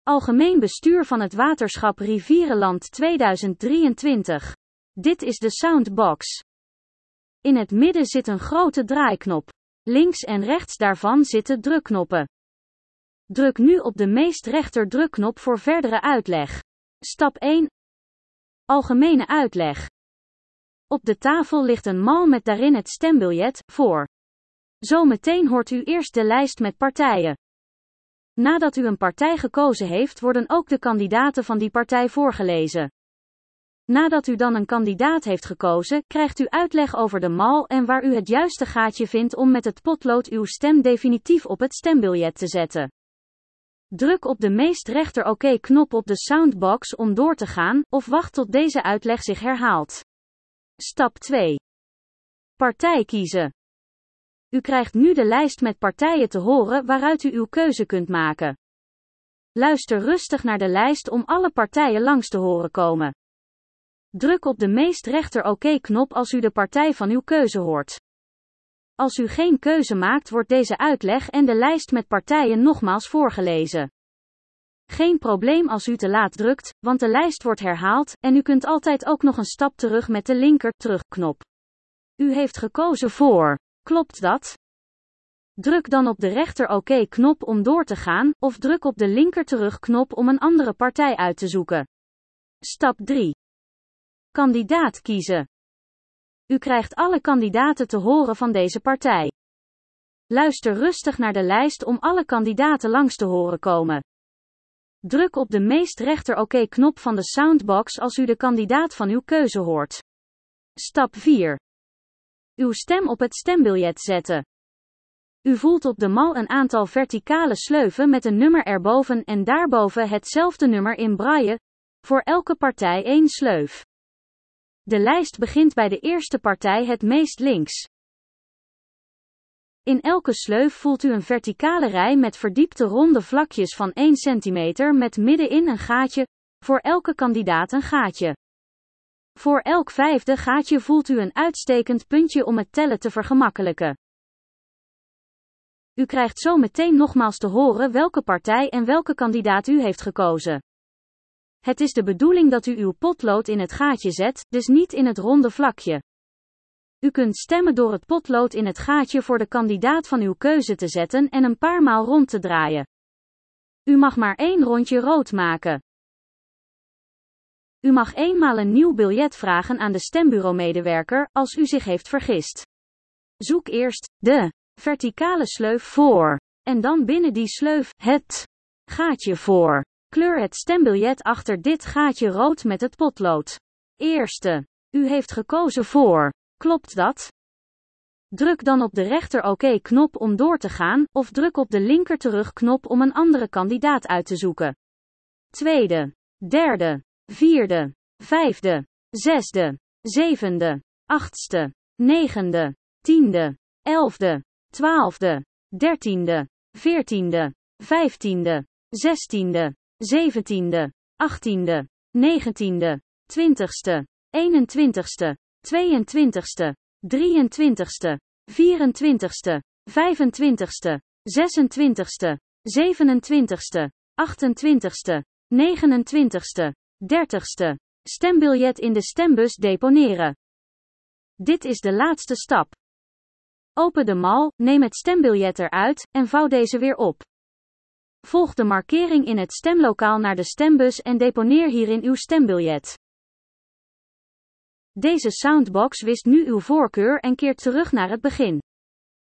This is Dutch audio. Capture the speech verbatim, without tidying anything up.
Algemeen bestuur van het waterschap Rivierenland tweeduizend drieëntwintig. Dit is de Soundbox. In het midden zit een grote draaiknop. Links en rechts daarvan zitten drukknoppen. Druk nu op de meest rechter drukknop voor verdere uitleg. Stap één. Algemene uitleg. Op de tafel ligt een mal met daarin het stembiljet, voor. Zometeen hoort u eerst de lijst met partijen. Nadat u een partij gekozen heeft, worden ook de kandidaten van die partij voorgelezen. Nadat u dan een kandidaat heeft gekozen, krijgt u uitleg over de mal en waar u het juiste gaatje vindt om met het potlood uw stem definitief op het stembiljet te zetten. Druk op de meest rechter oké-knop op de Soundbox om door te gaan, of wacht tot deze uitleg zich herhaalt. Stap twee. Partij kiezen. U krijgt nu de lijst met partijen te horen waaruit u uw keuze kunt maken. Luister rustig naar de lijst om alle partijen langs te horen komen. Druk op de meest rechter oké-knop als u de partij van uw keuze hoort. Als u geen keuze maakt, wordt deze uitleg en de lijst met partijen nogmaals voorgelezen. Geen probleem als u te laat drukt, want de lijst wordt herhaald, en u kunt altijd ook nog een stap terug met de linker terugknop. U heeft gekozen voor. Klopt dat? Druk dan op de rechter oké-knop om door te gaan, of druk op de linker terugknop om een andere partij uit te zoeken. Stap drie. Kandidaat kiezen. U krijgt alle kandidaten te horen van deze partij. Luister rustig naar de lijst om alle kandidaten langs te horen komen. Druk op de meest rechter oké-knop van de Soundbox als u de kandidaat van uw keuze hoort. Stap vier. Uw stem op het stembiljet zetten. U voelt op de mal een aantal verticale sleuven met een nummer erboven en daarboven hetzelfde nummer in braille, voor elke partij één sleuf. De lijst begint bij de eerste partij het meest links. In elke sleuf voelt u een verticale rij met verdiepte ronde vlakjes van één centimeter met middenin een gaatje, voor elke kandidaat een gaatje. Voor elk vijfde gaatje voelt u een uitstekend puntje om het tellen te vergemakkelijken. U krijgt zo meteen nogmaals te horen welke partij en welke kandidaat u heeft gekozen. Het is de bedoeling dat u uw potlood in het gaatje zet, dus niet in het ronde vlakje. U kunt stemmen door het potlood in het gaatje voor de kandidaat van uw keuze te zetten en een paar maal rond te draaien. U mag maar één rondje rood maken. U mag eenmaal een nieuw biljet vragen aan de stembureaumedewerker, als u zich heeft vergist. Zoek eerst de verticale sleuf voor, en dan binnen die sleuf het gaatje voor. Kleur het stembiljet achter dit gaatje rood met het potlood. Eerste. U heeft gekozen voor. Klopt dat? Druk dan op de rechter oké-knop om door te gaan, of druk op de linker terugknop om een andere kandidaat uit te zoeken. Tweede. Derde. Vierde. Vijfde. Zesde. Zevende. Achtste. Negende. Tiende. Elfde. Twaalfde. Dertiende. Veertiende. Vijftiende. Zestiende. Zeventiende. Achttiende. Negentiende. Twintigste. Eenentwintigste. Tweeëntwintigste. Drieëntwintigste. Vierentwintigste. Vijfentwintigste. Zesentwintigste. Zevenentwintigste. Achtentwintigste. Negenentwintigste. Dertigste. Stembiljet in de stembus deponeren. Dit is de laatste stap. Open de mal, neem het stembiljet eruit, en vouw deze weer op. Volg de markering in het stemlokaal naar de stembus en deponeer hierin uw stembiljet. Deze Soundbox wist nu uw voorkeur en keert terug naar het begin.